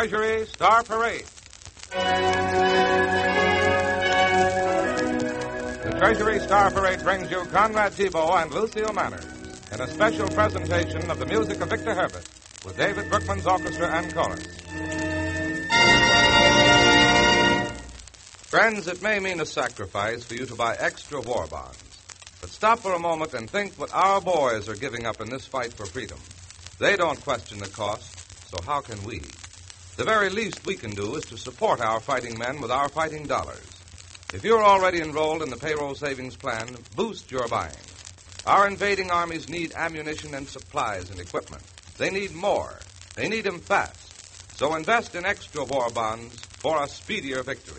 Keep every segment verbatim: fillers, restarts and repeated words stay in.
Treasury Star Parade. The Treasury Star Parade brings you Conrad Thibault and Lucille Manners in a special presentation of the music of Victor Herbert with David Brookman's orchestra and chorus. Friends, it may mean a sacrifice for you to buy extra war bonds. But stop for a moment and think what our boys are giving up in this fight for freedom. They don't question the cost, so how can we? The very least we can do is to support our fighting men with our fighting dollars. If you're already enrolled in the payroll savings plan, boost your buying. Our invading armies need ammunition and supplies and equipment. They need more. They need them fast. So invest in extra war bonds for a speedier victory.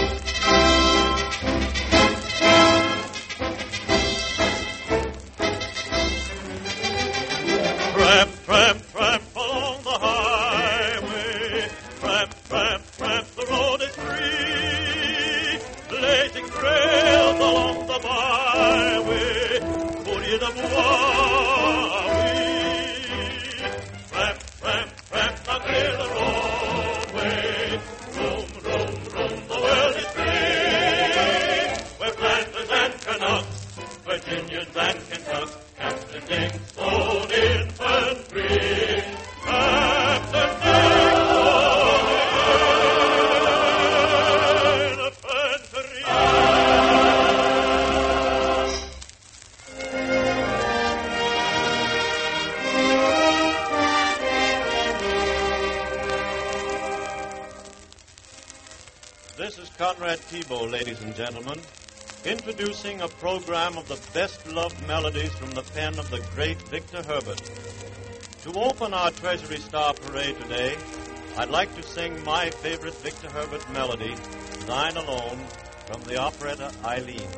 Tramp, tramp, tramp along the highway. Tramp, tramp, tramp, the road is free. Blazing trails along the byway. Courrier de bois, tramp, tramp, tramp, now clear the roadway. Roam, roam, roam, the world is free. We're planters and Canucks, Virginians and Kentucks, Captain Dink's own infantry. Captain Dink's own infantry. This is Conrad Thibault, ladies and gentlemen, introducing a program of the best-loved melodies from the pen of the great Victor Herbert. To open our Treasury Star Parade today, I'd like to sing my favorite Victor Herbert melody, Thine Alone, from the operetta Eileen.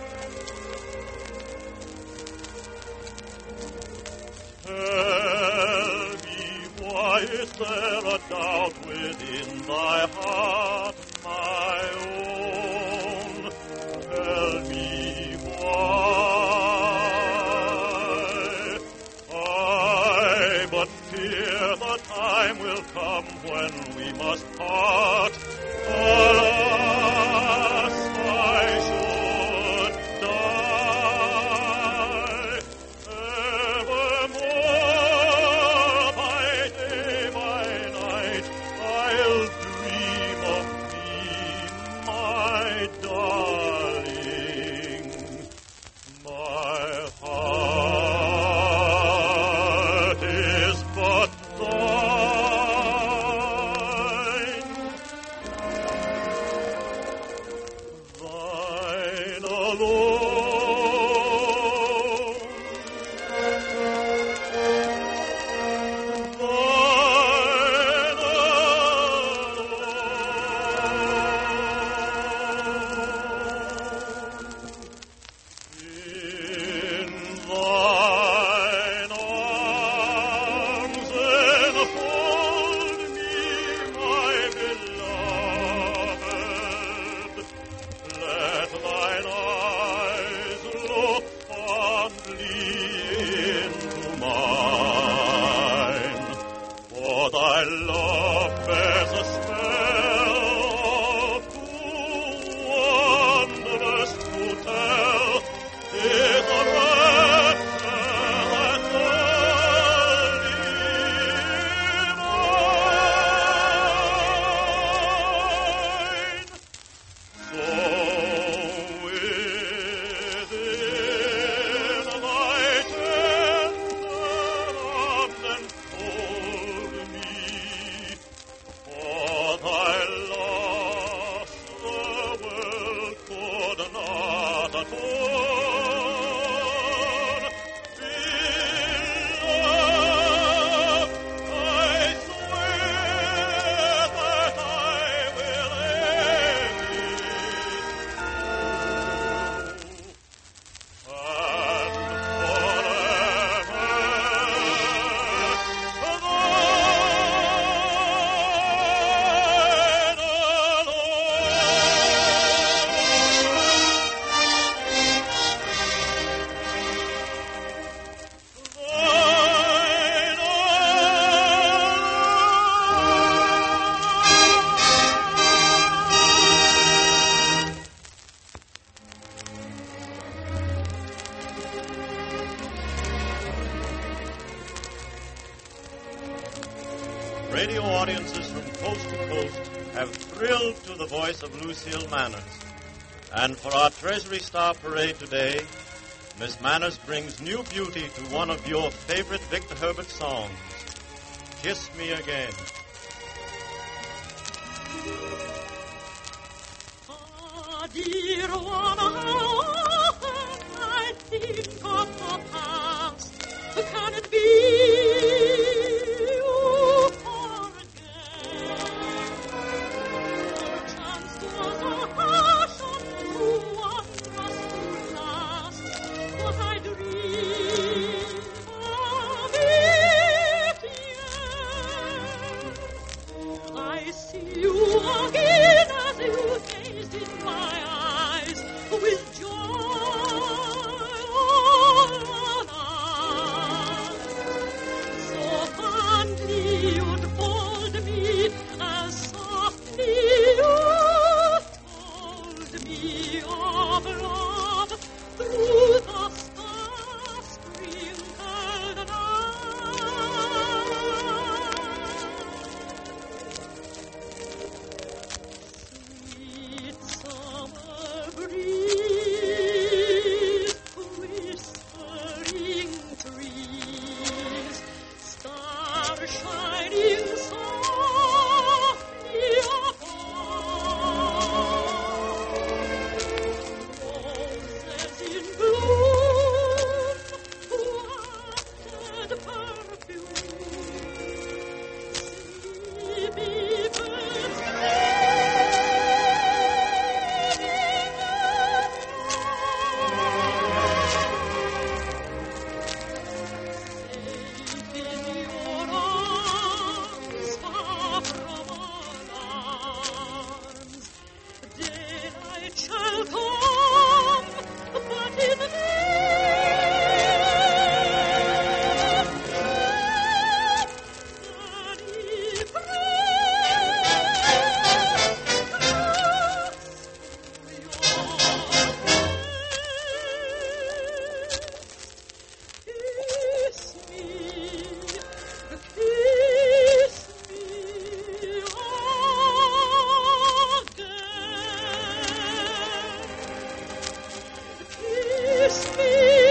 Tell me, why is there a doubt within thy heart, my own? Tell me why. I but fear the time will come when we must part. Alas, I should die. Evermore, by day, by radio audiences from coast to coast have thrilled to the voice of Lucille Manners. And for our Treasury Star Parade today, Miss Manners brings new beauty to one of your favorite Victor Herbert songs, Kiss Me Again. Ah, dear one, how often I think of the past. Can it be you forget? Chance was a passion who wondrous to last, but I dream of it yet. I see you again as you gazed in my eyes with joy all on eyes. So fondly you'd fold me, as softly you told me of love through the star-sprinkled night. Sweet summer breeze, whispering trees, star shining softly above, roses in bloom, wafted perfume, sleepy birds safe in your arms, far from alarms. Daylight shall come, but in the sunny Kiss me, kiss me again. Kiss me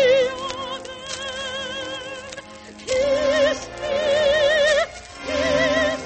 again. Kiss me, kiss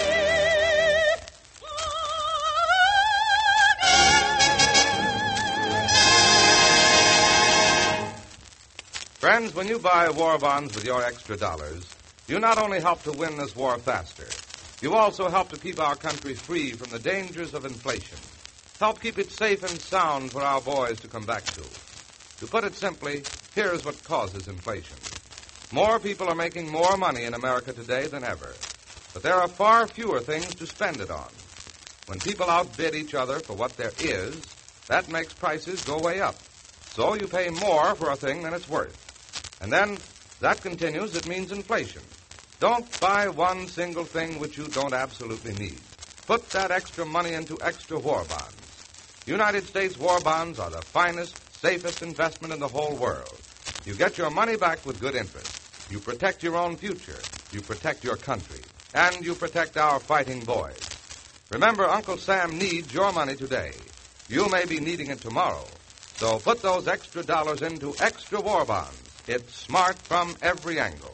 Friends, when you buy war bonds with your extra dollars, you not only help to win this war faster, you also help to keep our country free from the dangers of inflation. Help keep it safe and sound for our boys to come back to. To put it simply, here's what causes inflation. More people are making more money in America today than ever, but there are far fewer things to spend it on. When people outbid each other for what there is, that makes prices go way up. So you pay more for a thing than it's worth. And then, that continues, it means inflation. Don't buy one single thing which you don't absolutely need. Put that extra money into extra war bonds. United States war bonds are the finest, safest investment in the whole world. You get your money back with good interest. You protect your own future. You protect your country. And you protect our fighting boys. Remember, Uncle Sam needs your money today. You may be needing it tomorrow. So put those extra dollars into extra war bonds. It's smart from every angle.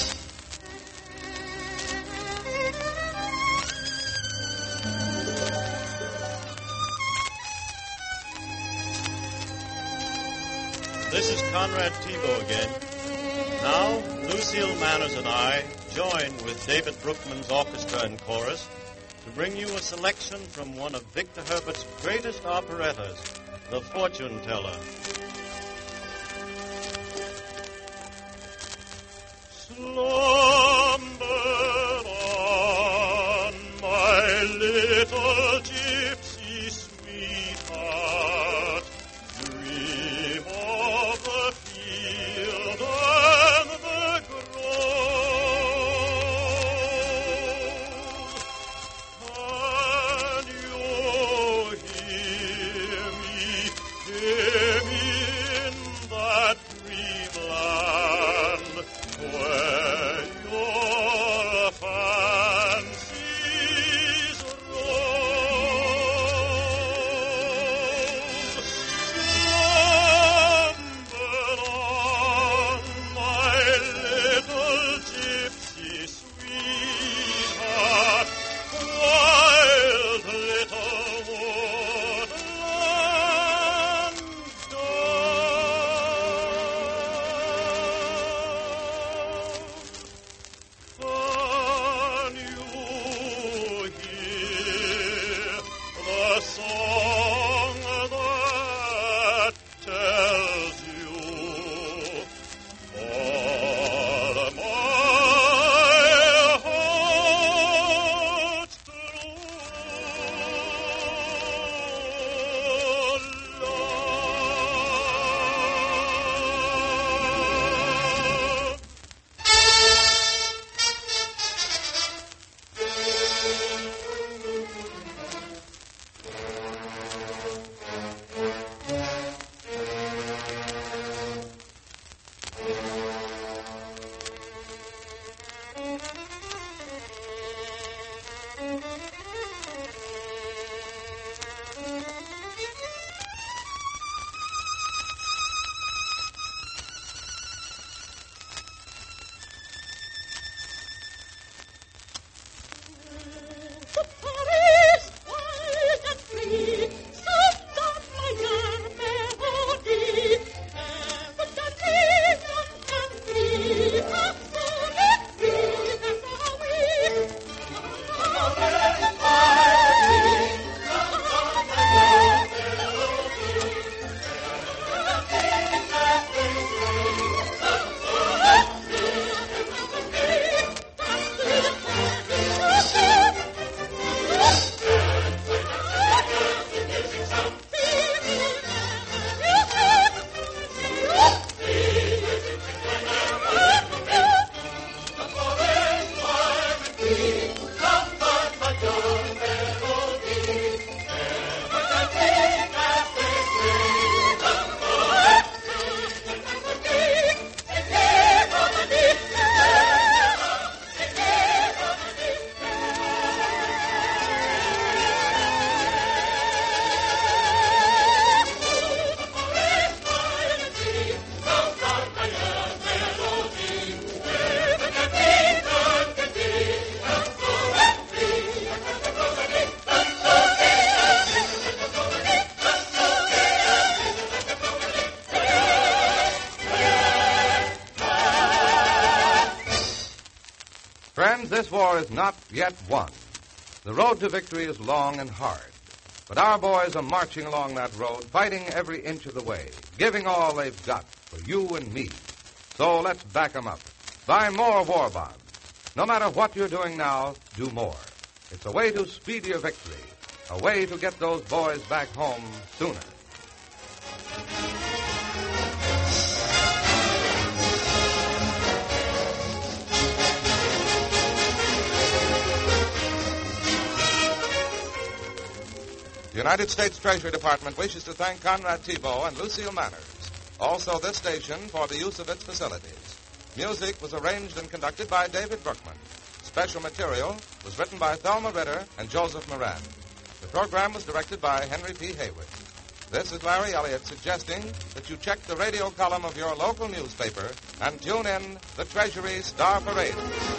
This is Conrad Thibault again. Now, Lucille Manners and I join with David Brookman's orchestra and chorus to bring you a selection from one of Victor Herbert's greatest operettas, The Fortune Teller. Slumber on, my little gypsy sweetheart. Dream of the field and the grove. Can you hear me, hear me? Friends, this war is not yet won. The road to victory is long and hard. But our boys are marching along that road, fighting every inch of the way, giving all they've got for you and me. So let's back 'em up. Buy more war bonds. No matter what you're doing now, do more. It's a way to speedier victory, a way to get those boys back home sooner. The United States Treasury Department wishes to thank Conrad Thibault and Lucille Manners. Also this station for the use of its facilities. Music was arranged and conducted by David Brookman. Special material was written by Thelma Ritter and Joseph Moran. The program was directed by Henry P. Hayward. This is Larry Elliott suggesting that you check the radio column of your local newspaper and tune in the Treasury Star Parade.